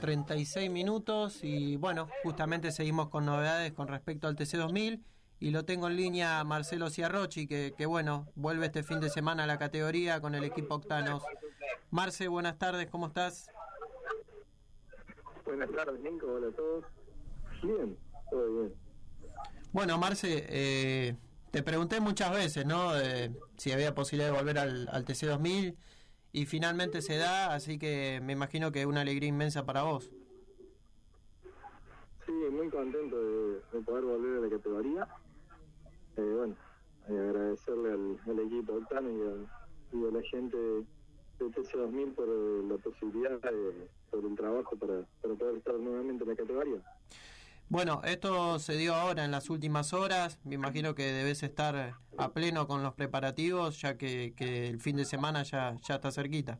36 y bueno, justamente seguimos con novedades con respecto al TC2000 y lo tengo en línea Marcelo Ciarrochi, que bueno, vuelve este fin de semana a la categoría con el equipo Octanos. Marce, buenas tardes, ¿cómo estás? Buenas tardes, Nico, hola a todos. Bien, todo bien. Bueno, Marce, te pregunté muchas veces, ¿no? Si había posibilidad de volver al TC2000 y finalmente se da, así que me imagino que es una alegría inmensa para vos. Sí, muy contento de poder volver a la categoría. Agradecerle al equipo Octano y a la gente de TC2000 por la posibilidad, por el trabajo para poder estar nuevamente en la categoría. Bueno, esto se dio ahora en las últimas horas, me imagino que debes estar a pleno con los preparativos, ya que el fin de semana ya está cerquita.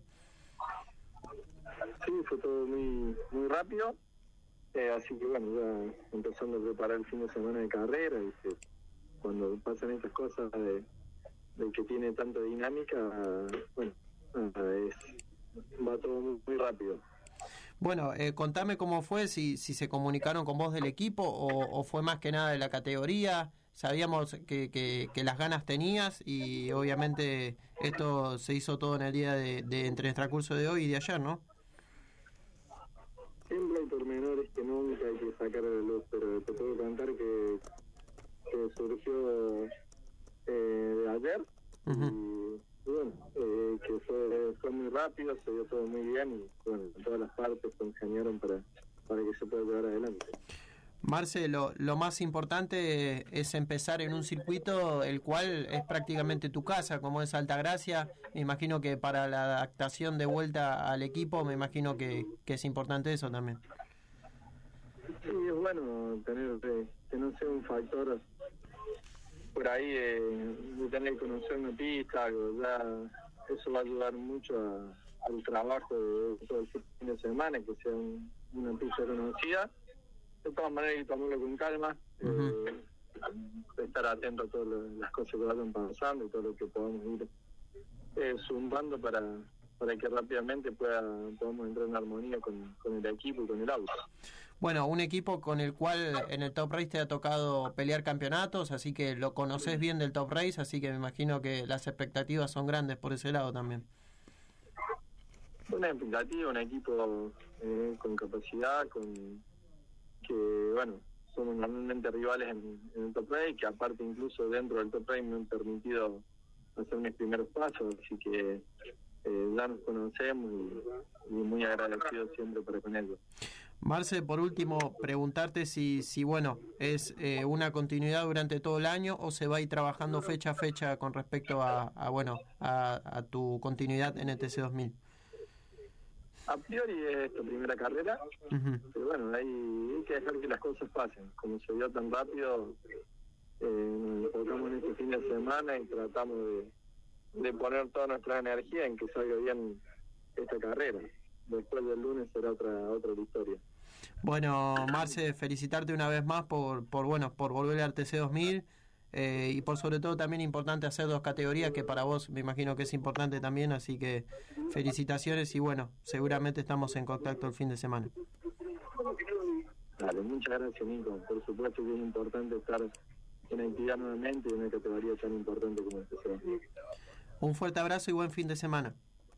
Sí, fue todo muy rápido, así que bueno, ya empezando a preparar el fin de semana de carrera, y que cuando pasan estas cosas de que tiene tanta dinámica, va todo muy rápido. Bueno, contame cómo fue, si se comunicaron con vos del equipo o fue más que nada de la categoría. Sabíamos que las ganas tenías y obviamente esto se hizo todo en el día entre el transcurso de hoy y de ayer, ¿no? Siempre hay pormenores que nunca hay que sacar a la luz, pero te puedo contar que surgió de ayer. Uh-huh. Y bueno, que fue muy rápido, se dio todo muy bien y bueno, todas las partes congeniaron para que se pueda llevar adelante. Marce, lo más importante es empezar en un circuito el cual es prácticamente tu casa, como es Altagracia. Me imagino que para la adaptación de vuelta al equipo, me imagino que es importante eso también. Sí, es bueno tener que no sea un factor por ahí de tener que conocer una pista, ya eso va a ayudar mucho al trabajo de todo el fin de semana, que sea una pista conocida. De todas maneras, hay que tomarlo con calma, estar atento a todas las cosas que vayan pasando y todo lo que podamos ir zumbando para que rápidamente podamos entrar en armonía con el equipo y con el auto. Bueno, un equipo con el cual en el Top Race te ha tocado pelear campeonatos, así que lo conoces bien del Top Race, así que me imagino que las expectativas son grandes por ese lado también. Una expectativa, un equipo con capacidad, somos normalmente rivales en el Top Race, que aparte incluso dentro del Top Race me han permitido hacer mis primeros pasos, así que ya nos conocemos y muy agradecido siempre con ellos. Marce, por último, preguntarte si bueno, es una continuidad durante todo el año o se va a ir trabajando fecha a fecha con respecto a tu continuidad en el TC2000. A priori es tu primera carrera, pero bueno, hay que dejar que las cosas pasen. Como se dio tan rápido, nos enfocamos en este fin de semana y tratamos de poner toda nuestra energía en que salga bien esta carrera. Después del lunes será otra historia. Bueno, Marce, felicitarte una vez más por volver al TC2000 y por sobre todo también importante hacer dos categorías que para vos me imagino que es importante también, así que felicitaciones y bueno, seguramente estamos en contacto el fin de semana. Dale, muchas gracias, Nico. Por supuesto que es importante estar en actividad nuevamente en una categoría tan importante como el TC2000. Un fuerte abrazo y buen fin de semana.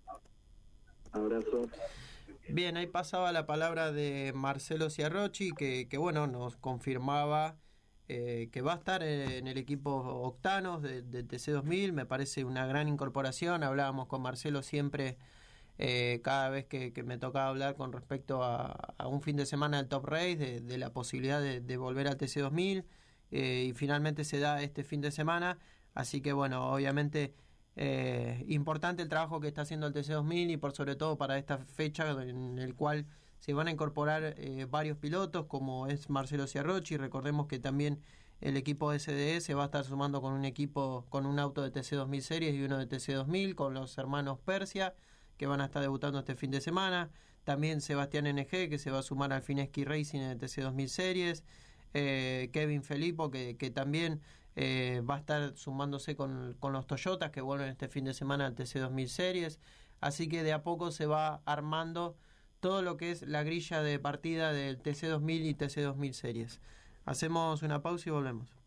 Abrazo. Bien, ahí pasaba la palabra de Marcelo Ciarrochi, que bueno, nos confirmaba que va a estar en el equipo Octanos de TC2000. Me parece una gran incorporación. Hablábamos con Marcelo siempre, cada vez que me tocaba hablar con respecto a un fin de semana del Top Race, de la posibilidad de volver al TC2000, y finalmente se da este fin de semana. Así que bueno, obviamente importante el trabajo que está haciendo el TC2000 y por sobre todo para esta fecha en el cual se van a incorporar varios pilotos como es Marcelo Ciarrochi. Recordemos que también el equipo SDS va a estar sumando con un equipo, con un auto de TC2000 Series y uno de TC2000 con los hermanos Persia que van a estar debutando este fin de semana. También Sebastián NG que se va a sumar al Fineski Racing en el TC2000 Series. Kevin Felipo que también va a estar sumándose con los Toyotas que vuelven este fin de semana al TC2000 Series, así que de a poco se va armando todo lo que es la grilla de partida del TC2000 y TC2000 series. Hacemos una pausa y volvemos.